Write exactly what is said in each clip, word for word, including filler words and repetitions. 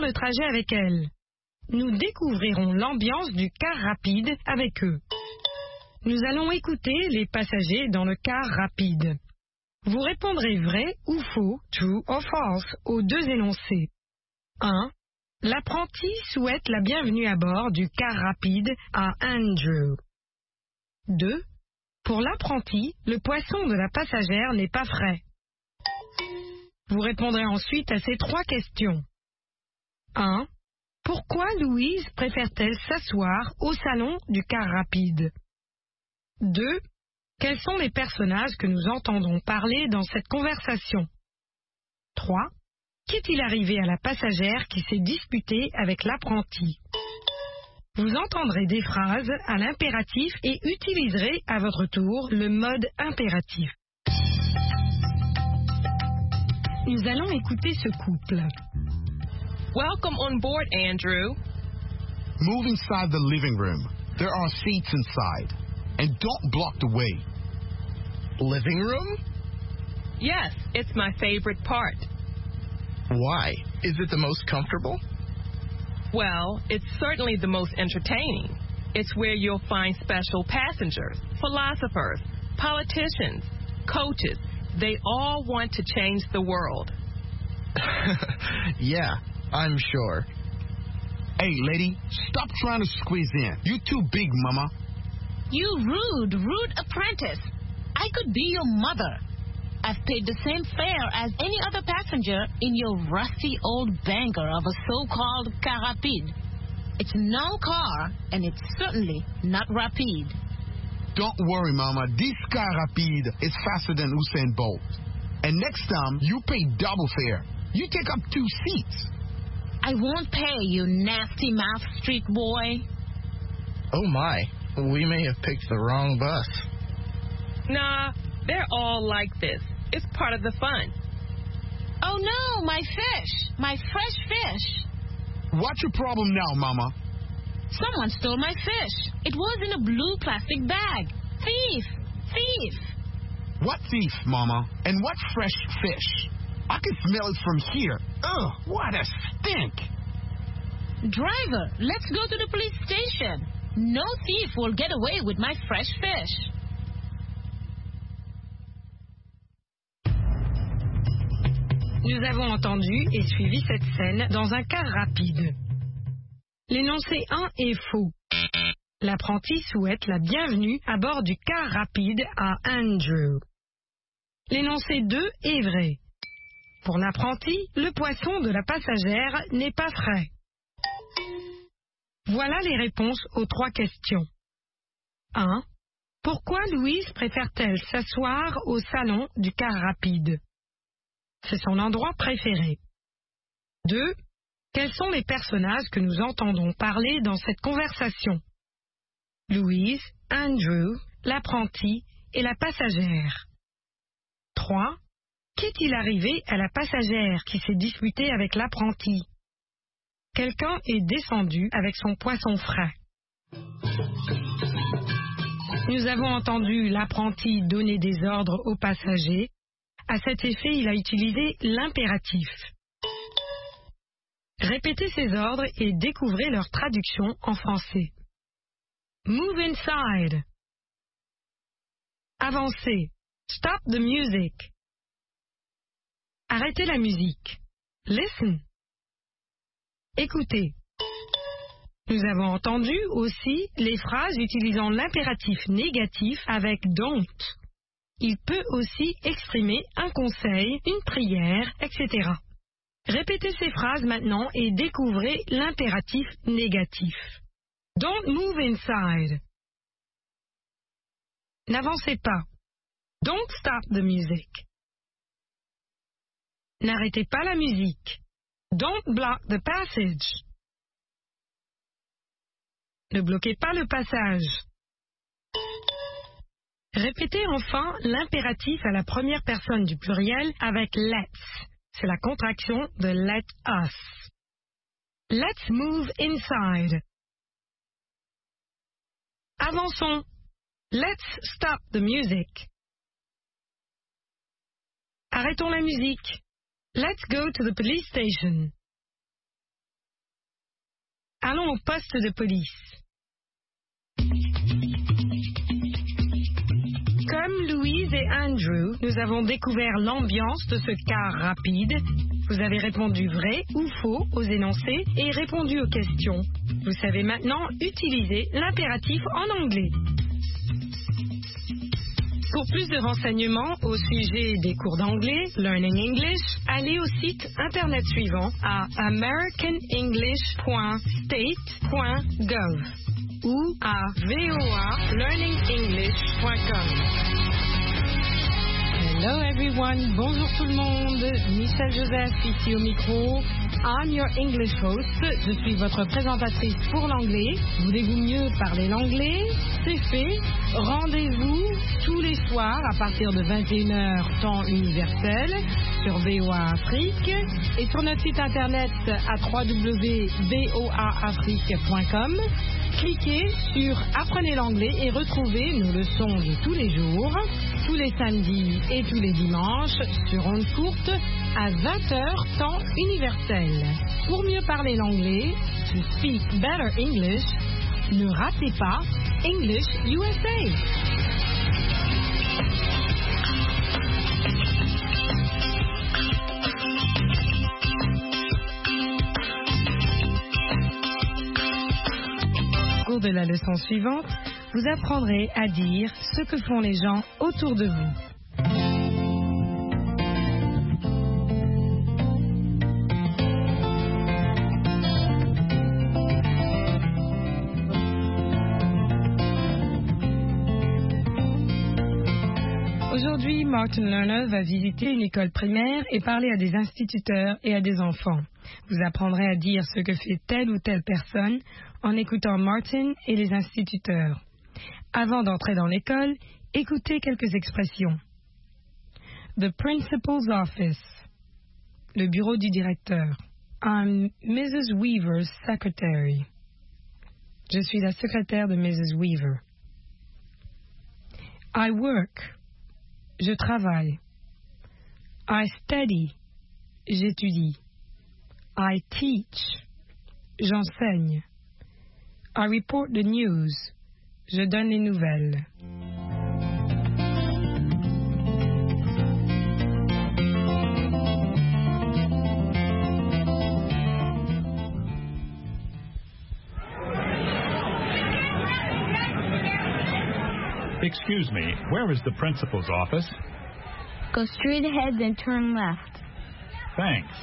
faire le trajet avec elles. Nous découvrirons l'ambiance du car rapide avec eux. Nous allons écouter les passagers dans le car rapide. Vous répondrez vrai ou faux, true or false, aux deux énoncés. un. L'apprenti souhaite la bienvenue à bord du car rapide à Andrew. deux. Pour l'apprenti, le poisson de la passagère n'est pas frais. Vous répondrez ensuite à ces trois questions. un. Pourquoi Louise préfère-t-elle s'asseoir au salon du car rapide? deux. Quels sont les personnages que nous entendons parler dans cette conversation? trois. Qu'est-il arrivé à la passagère qui s'est disputée avec l'apprenti? Vous entendrez des phrases à l'impératif et utiliserez à votre tour le mode impératif. Nous allons écouter ce couple. Welcome on board, Andrew. Move inside the living room. There are seats inside. And don't block the way. Living room? Yes, it's my favorite part. Why? Is it the most comfortable? Well, it's certainly the most entertaining. It's where you'll find special passengers, philosophers, politicians, coaches. They all want to change the world. Yeah, I'm sure. Hey, lady, stop trying to squeeze in. You're too big, mama. You rude, rude apprentice. I could be your mother. I've paid the same fare as any other passenger in your rusty old banger of a so-called car rapide. It's no car, and it's certainly not rapide. Don't worry, mama. This car rapide is faster than Usain Bolt. And next time, you pay double fare. You take up two seats. I won't pay, you nasty mouth street boy. Oh, my. We may have picked the wrong bus. Nah, they're all like this. It's part of the fun. Oh, no, my fish. My fresh fish. What's your problem now, mama? Someone stole my fish. It was in a blue plastic bag. Thief! Thief! What thief, mama? And what fresh fish? I can smell it from here. Ugh, what a stink! Driver, let's go to the police station. No thief will get away with my fresh fish. Nous avons entendu et suivi cette scène dans un car rapide. L'énoncé un est faux. L'apprenti souhaite la bienvenue à bord du car rapide à Andrew. L'énoncé deux est vrai. Pour l'apprenti, le poisson de la passagère n'est pas frais. Voilà les réponses aux trois questions. un. Pourquoi Louise préfère-t-elle s'asseoir au salon du car rapide? C'est son endroit préféré. deux. Quels sont les personnages que nous entendons parler dans cette conversation? Louise, Andrew, l'apprenti et la passagère. trois. Qu'est-il arrivé à la passagère qui s'est disputée avec l'apprenti? Quelqu'un est descendu avec son poisson frais. Nous avons entendu l'apprenti donner des ordres aux passagers. À cet effet, il a utilisé l'impératif. Répétez ces ordres et découvrez leur traduction en français. Move inside. Avancez. Stop the music. Arrêtez la musique. Listen. Écoutez. Nous avons entendu aussi les phrases utilisant l'impératif négatif avec don't. Il peut aussi exprimer un conseil, une prière, et cetera. Répétez ces phrases maintenant et découvrez l'impératif négatif. Don't move inside. N'avancez pas. Don't stop the music. N'arrêtez pas la musique. Don't block the passage. Ne bloquez pas le passage. Répétez enfin l'impératif à la première personne du pluriel avec let's. C'est la contraction de let us. Let's move inside. Avançons. Let's stop the music. Arrêtons la musique. Let's go to the police station. Allons au poste de police. Comme Louise et Andrew, nous avons découvert l'ambiance de ce car rapide. Vous avez répondu vrai ou faux aux énoncés et répondu aux questions. Vous savez maintenant utiliser l'impératif en anglais. Pour plus de renseignements au sujet des cours d'anglais, Learning English, allez au site internet suivant à american english point state point gov ou à v o a learning english point com. Hello everyone, bonjour tout le monde, Michel Joseph ici au micro. I'm your English host, je suis votre présentatrice pour l'anglais. Voulez-vous mieux parler l'anglais? C'est fait. Rendez-vous tous les soirs à partir de vingt et une heures temps universel sur V O A Afrique et sur notre site internet à w w w point v o a afrique point com. Cliquez sur Apprenez l'anglais et retrouvez nos leçons de tous les jours, tous les samedis et tous les dimanches sur ondes courtes à vingt heures temps universel. Pour mieux parler l'anglais, to speak better English, ne ratez pas English U S A. Au cours de la leçon suivante, vous apprendrez à dire ce que font les gens autour de vous. Aujourd'hui, Martin Lerner va visiter une école primaire et parler à des instituteurs et à des enfants. Vous apprendrez à dire ce que fait telle ou telle personne en écoutant Martin et les instituteurs. Avant d'entrer dans l'école, écoutez quelques expressions. The principal's office. Le bureau du directeur. I'm Missus Weaver's secretary. Je suis la secrétaire de Missus Weaver. I work. Je travaille. I study. J'étudie. I teach. J'enseigne. I report the news. Je donne les nouvelles. Excuse me, where is the principal's office? Go straight ahead, then turn left. Thanks.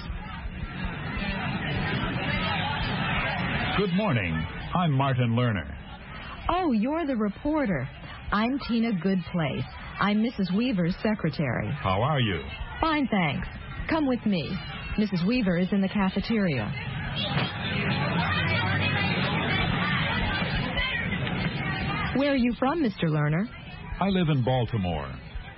Good morning. I'm Martin Lerner. Oh, you're the reporter. I'm Tina Goodplace. I'm Missus Weaver's secretary. How are you? Fine, thanks. Come with me. Missus Weaver is in the cafeteria. Where are you from, Mister Lerner? I live in Baltimore.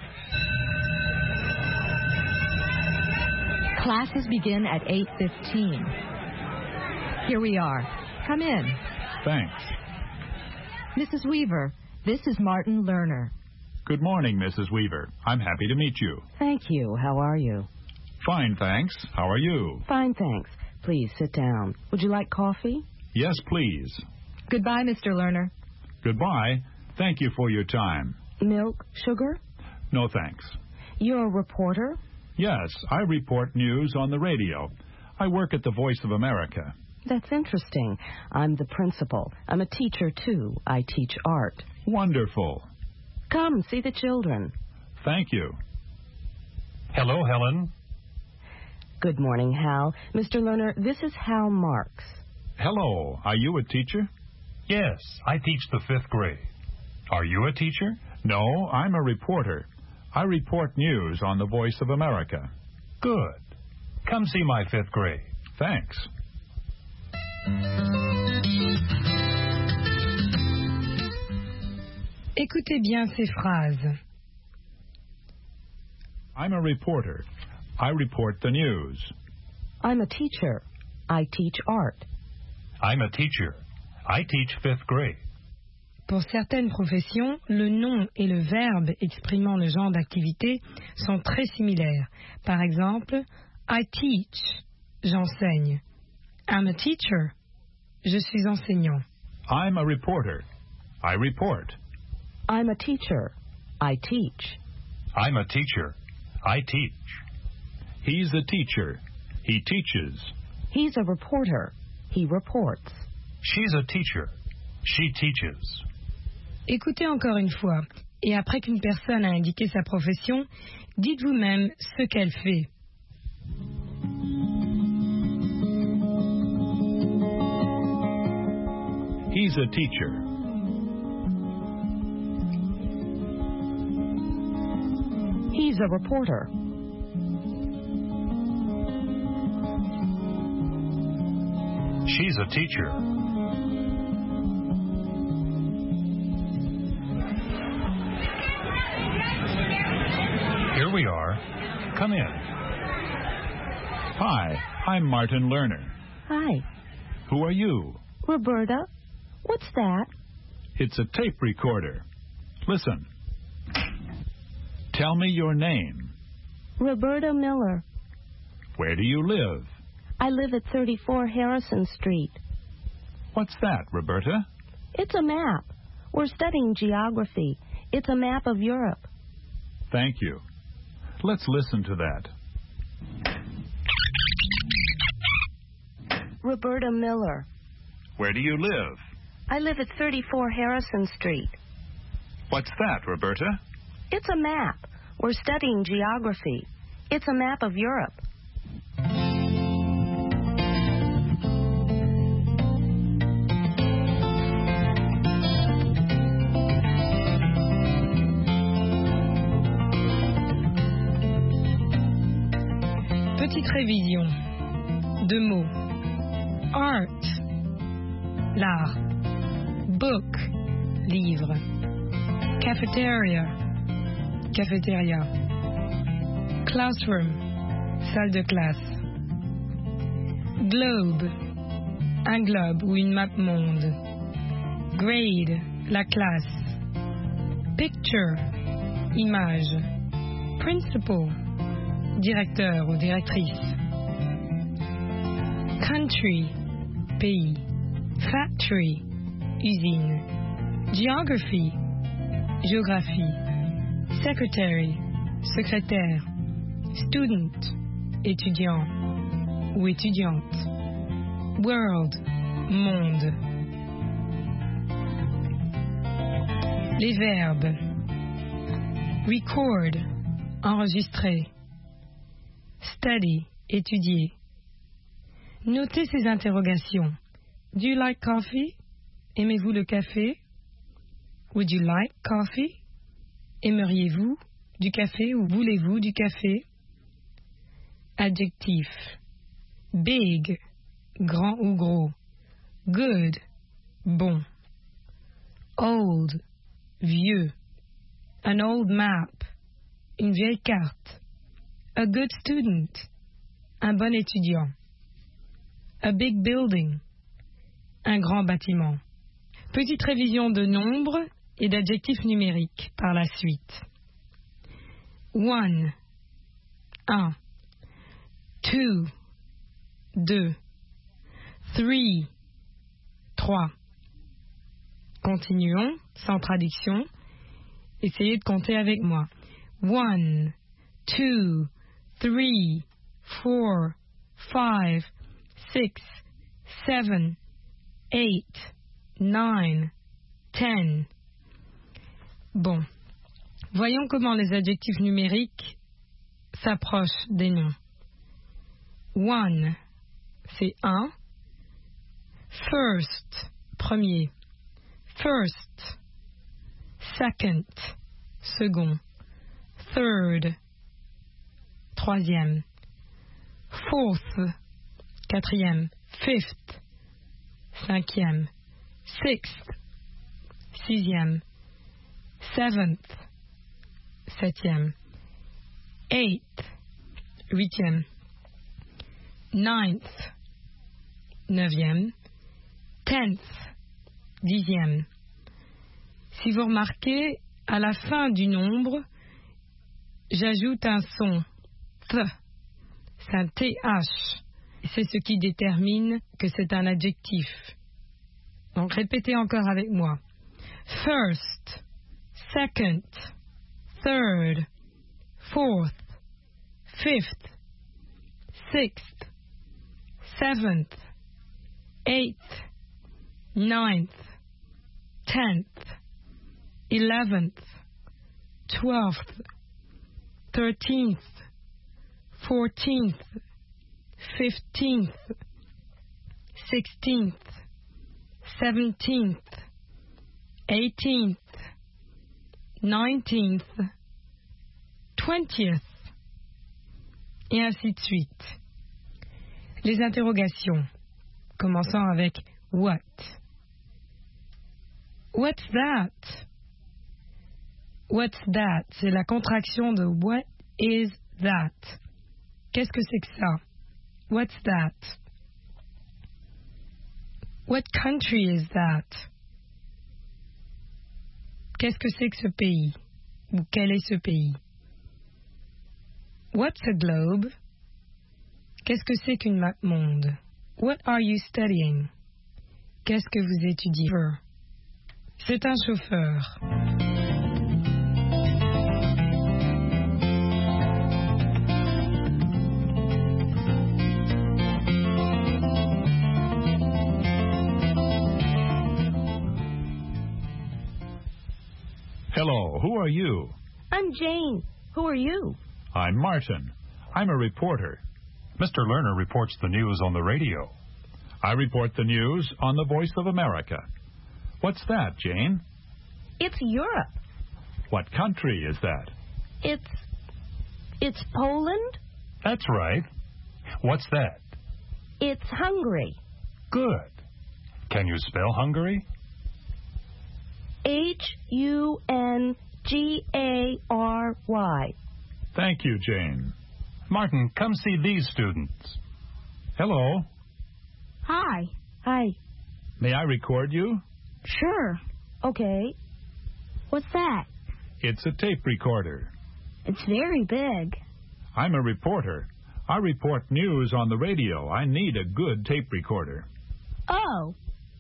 Classes begin at eight fifteen. Here we are. Come in. Thanks. Missus Weaver, this is Martin Lerner. Good morning, Missus Weaver. I'm happy to meet you. Thank you. How are you? Fine, thanks. How are you? Fine, thanks. Please sit down. Would you like coffee? Yes, please. Goodbye, Mister Lerner. Goodbye. Thank you for your time. Milk, sugar? No, thanks. You're a reporter? Yes, I report news on the radio. I work at the Voice of America. That's interesting. I'm the principal. I'm a teacher, too. I teach art. Wonderful. Come, see the children. Thank you. Hello, Helen. Good morning, Hal. Mister Lerner, this is Hal Marks. Hello. Are you a teacher? Yes, I teach the fifth grade. Are you a teacher? No, I'm a reporter. I report news on the Voice of America. Good. Come see my fifth grade. Thanks. Écoutez bien ces phrases. I'm a reporter. I report the news. I'm a teacher. I teach art. I'm a teacher. I teach fifth grade. Pour certaines professions, le nom et le verbe exprimant le genre d'activité sont très similaires. Par exemple, I teach, j'enseigne. I'm a teacher, Je suis enseignant. I'm a reporter. I report. I'm a teacher. I teach. I'm a teacher. I teach. He's a teacher. He teaches. He's a reporter. He reports. She's a teacher. She teaches. Écoutez encore une fois, et après qu'une personne a indiqué sa profession, dites vous-même ce qu'elle fait. He's a teacher. He's a reporter. She's a teacher. Here we are. Come in. Hi, I'm Martin Lerner. Hi. Who are you? Roberta. What's that? It's a tape recorder. Listen. Tell me your name. Roberta Miller. Where do you live? I live at thirty-four Harrison Street. What's that, Roberta? It's a map. We're studying geography. It's a map of Europe. Thank you. Let's listen to that. Roberta Miller. Where do you live? I live at thirty-four Harrison Street. What's that, Roberta? It's a map. We're studying geography. It's a map of Europe. Petite révision. Deux mots. Art, l'art. Book, livre. Cafeteria, cafétéria. Classroom, salle de classe. Globe, un globe ou une map monde. Grade, la classe. Picture, image. Principal, directeur ou directrice. Country, pays. Factory, usine. Geography, géographie. Secretary, secrétaire. Student, étudiant ou étudiante. World, monde. Les verbes. Record, enregistrer. Study, étudier. Notez ces interrogations. Do you like coffee? Aimez-vous le café? Would you like coffee? Aimeriez-vous du café ou voulez-vous du café? Adjectif. Big, grand ou gros. Good, bon. Old, vieux. An old map, une vieille carte. A good student, un bon étudiant. A big building, un grand bâtiment. Petite révision de nombres et d'adjectifs numériques par la suite. One, un. Two, deux. Three, trois. Continuons, sans traduction. Essayez de compter avec moi. One, two, three, four, five, six, seven, eight, nine, ten. Bon. Voyons comment les adjectifs numériques s'approchent des noms. One, c'est un. First, premier. First. Second, second. Third, troisième. Fourth, quatrième. Fifth, cinquième. Sixth, sixième. Seventh, septième. Eighth, huitième. Ninth, neuvième. Tenth, dixième. Si vous remarquez, à la fin du nombre, j'ajoute un son. Th. C'est un T H. C'est ce qui détermine que c'est un adjectif. Donc répétez encore avec moi. First, second, third, fourth, fifth, sixth, seventh, eighth, ninth, tenth, eleventh, twelfth, thirteenth, fourteenth, fifteenth, sixteenth, seventeenth, eighteenth, nineteenth, twentieth, et ainsi de suite. Les interrogations, commençant avec what. What's that? What's that? C'est la contraction de what is that? Qu'est-ce que c'est que ça? What's that? What country is that? Qu'est-ce que c'est que ce pays? Ou quel est ce pays? What's a globe? Qu'est-ce que c'est qu'une map monde? What are you studying? Qu'est-ce que vous étudiez? C'est un chauffeur. Hello, who are you? I'm Jane. Who are you? I'm Martin. I'm a reporter. Mister Lerner reports the news on the radio. I report the news on the Voice of America. What's that, Jane? It's Europe. What country is that? It's... it's Poland? That's right. What's that? It's Hungary. Good. Can you spell Hungary? H U N G A R Y. Thank you, Jane. Martin, come see these students. Hello. Hi. Hi. May I record you? Sure. Okay. What's that? It's a tape recorder. It's very big. I'm a reporter. I report news on the radio. I need a good tape recorder. Oh.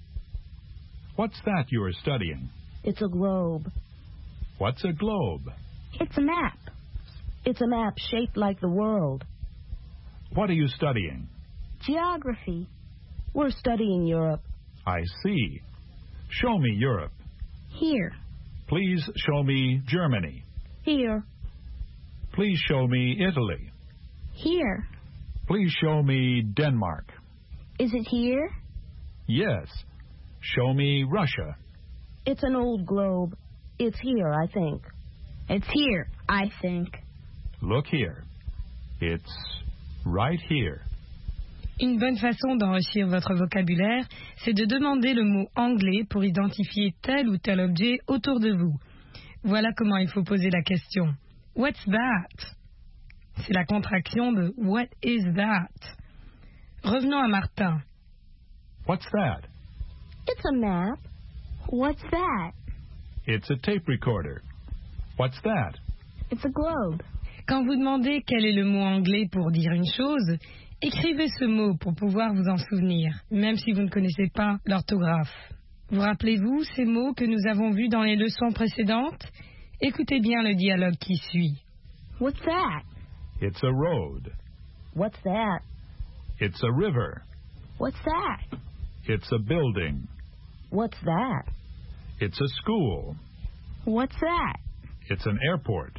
What's that you are studying? It's a globe. What's a globe? It's a map. It's a map shaped like the world. What are you studying? Geography. We're studying Europe. I see. Show me Europe. Here. Please show me Germany. Here. Please show me Italy. Here. Please show me Denmark. Is it here? Yes. Show me Russia. It's an old globe. It's here, I think. It's here, I think. Look here. It's right here. Une bonne façon d'enrichir votre vocabulaire, c'est de demander le mot anglais pour identifier tel ou tel objet autour de vous. Voilà comment il faut poser la question. What's that? C'est la contraction de What is that? Revenons à Martin. What's that? It's a map. What's that? It's a tape recorder. What's that? It's a globe. Quand vous demandez quel est le mot anglais pour dire une chose, écrivez ce mot pour pouvoir vous en souvenir, même si vous ne connaissez pas l'orthographe. Vous rappelez-vous ces mots que nous avons vus dans les leçons précédentes? Écoutez bien le dialogue qui suit. What's that? It's a road. What's that? It's a river. What's that? It's a building. What's that? It's a school. What's that? It's an airport.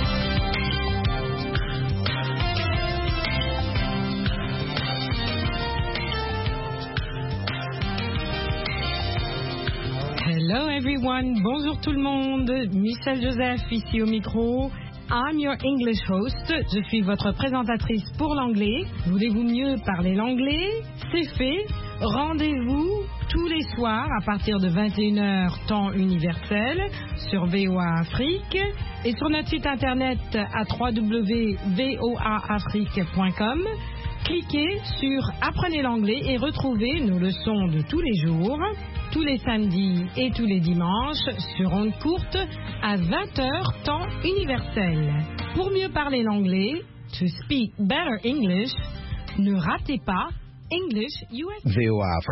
Hello everyone, bonjour tout le monde, Michel Joseph ici au micro. I'm your English host, je suis votre présentatrice pour l'anglais. Voulez-vous mieux parler l'anglais? C'est fait, rendez-vous tous les soirs à partir de vingt et une heures temps universel sur V O A Afrique et sur notre site internet à w w w point v o a afrique point com. Cliquez sur Apprenez l'anglais et retrouvez nos leçons de tous les jours, tous les samedis et tous les dimanches sur ondes courtes à vingt heures temps universel. Pour mieux parler l'anglais, to speak better English, ne ratez pas English U S. V O A